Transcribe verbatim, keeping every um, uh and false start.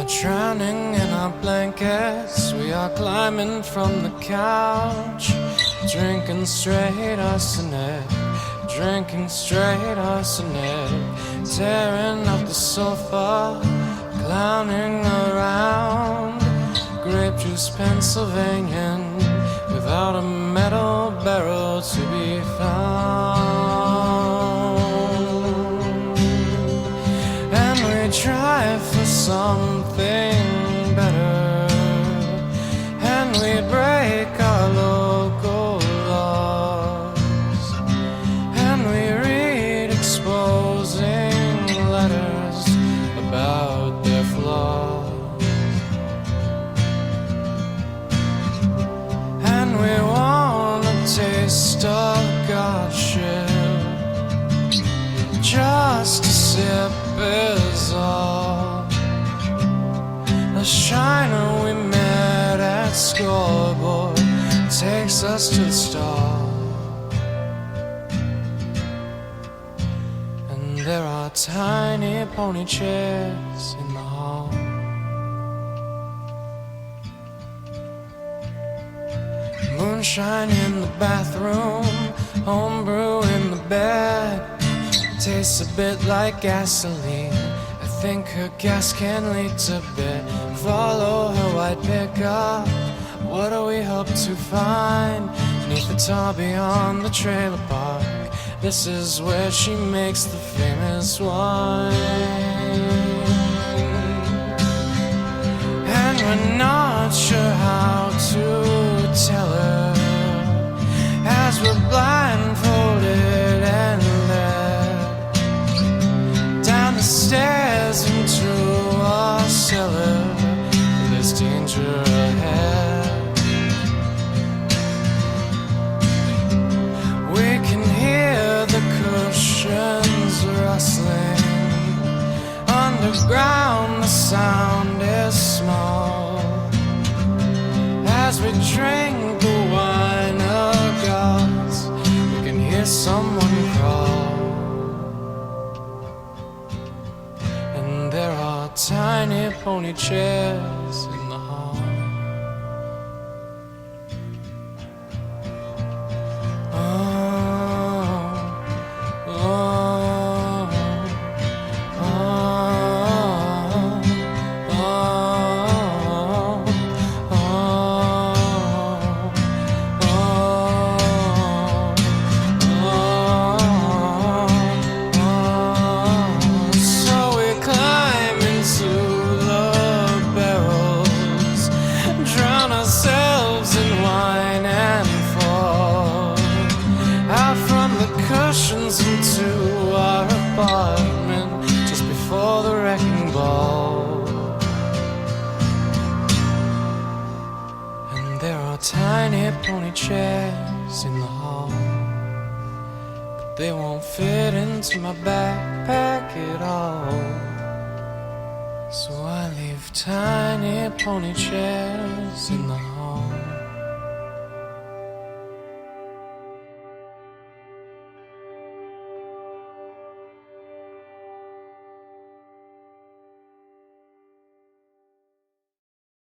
are drowning in our blankets. We are climbing from the couch, drinking straight arsenic, drinking straight arsenic, tearing up the sofa, clowning around. Grape juice Pennsylvanian, without a metal barrel to be found. And we try for something better, and we break our local laws, and we read exposing letters about their flaws. And we want a taste of Godship, just a sip is all. The shiner we met at scoreboard takes us to the stall. And there are tiny pony chairs in the hall. Moonshine in the bathroom, homebrew in the bed. Tastes a bit like gasoline. I think her gas can lead to bed. Follow her white pickup. What do we hope to find beneath the tar beyond the trailer park? This is where she makes the famous wine. And we're not sure how to tell her as we're blindfolded and led down the stairs into our cellar. There's danger ahead. We can hear the cushions rustling. Underground the sound is small as we drink the wine of gods. We can hear someone crawl. And there are tiny pony chairs in the hall. Oh, oh, oh, oh, oh, oh. So we climb into the barrels, drown ourselves in wine and fall out from the cushions into our apartment just before the wrecking ball. And there are tiny pony chairs in the hall, but they won't fit into my backpack at all. So I leave tiny pony chairs in the hall.